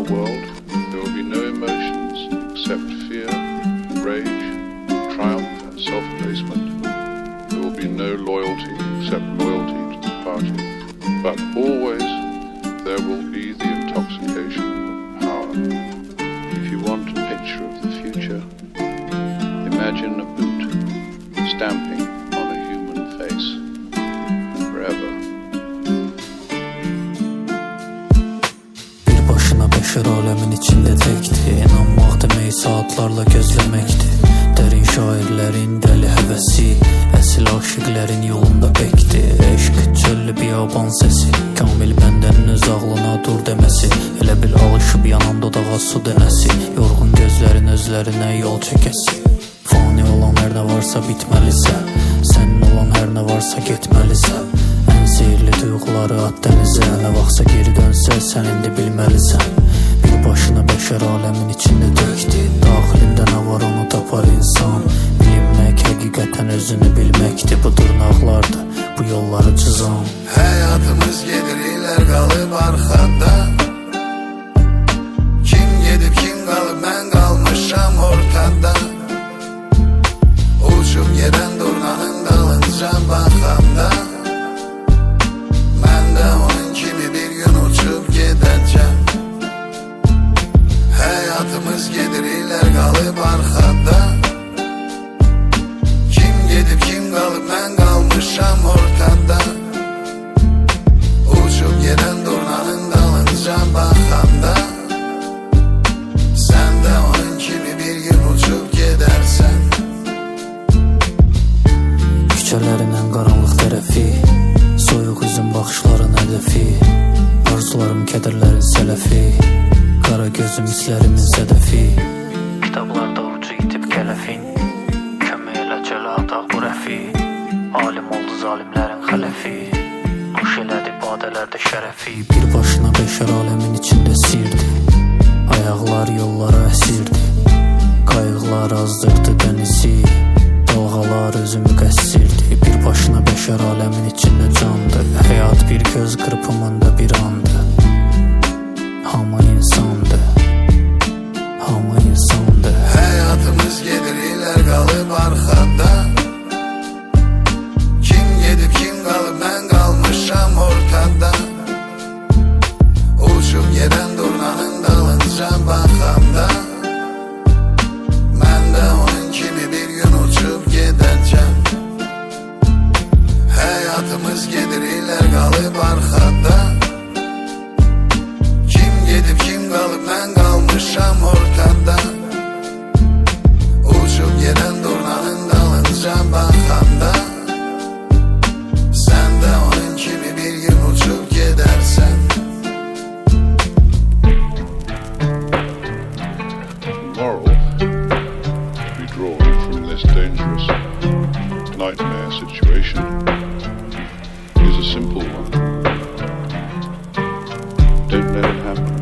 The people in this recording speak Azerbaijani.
world, there will be no emotions except fear, rage, triumph and self-abasement. There will be no loyalty except loyalty to the party. But always there will be the intoxication of power. If you want a picture of the future, imagine a boot stamping on a human face forever. Bir başına beşer alemin içinde tekti. İnanmaq demək saatlarla gözləməkdir. Dərin şairlərin dəli həvəsi, əsil aşıqlərin yolunda bekti. Eşq çöllü biyaban səsi, kamil bəndənin öz ağlına dur deməsi. Elə bil alışıb yanan dodağa su dənəsi, yorğun gözlərin özlərinə yol çəkəsi. Fani olan hər nə varsa bitməlisə, sənin olan hər nə varsa getməlisə. Ən seyirli duyğuları at dənizə, nə vaxtsa geri dönsə sən indi bilməlisən. Bir başına beşər aləmin içində təkdi, daxilində nə var onu tapar insan. Bilinmək həqiqətən özünü bilməkdir, bu dırnaqlardır bu yolları çizan. Həyatımız gedir ilər qalıb arxada. Kim gedib kim qalıb mən qalmışam ortada. Uçub gedən durnanın dalınca baxanda, mən də onun kimi bir gün uçub gedəcəm. Həyatımız gedir ilər qalıb arxada. Kim gedib kim qalıb mən qalmışam ortada. Uçub gedən durnanın dalınca baxanda, sən də onun kimi bir gün uçub gedərsən. Küçələrin ən qaranlıq tərəfi, soyuq üzün baxışların hədəfi, arzularım kədərlərin sələfi, qara gözüm hisslərimin sədəfi. Kitablarda ucu itib kələfin, kömək elə çələ ataq bu rəfi. Alim oldu zalimlərin xələfi, nuş elədi badələrdə şərəfi. Bir başına beşər aləmin içində sirdi, ayaqlar yollara əsirdi. Qayıqlar azdırdı dənizi, dalğalar özümü qəssirdi. Bir başına beşər aləmin içində candı, həyat bir göz qırpımında bir andı. Hamı insandı, hamı insandı. Həyatımız gedir ilər qalıb arxada. Kim gedib kim qalıb mən qalmışam ortada. Uçub gedən durnanın dalınca baxanda, mən də onun kimi bir gün uçub gedəcəm. Həyatımız gedir ilər qalıb arxada. Kim gedib kim qalıb mən qalmışam ortada. Uçub gedən durnanın dalınca baxanda, sən də onun kimi bir gün uçub gedərsən. Moral to be drawn from this dangerous nightmare situation is a simple one. Don't let it happen.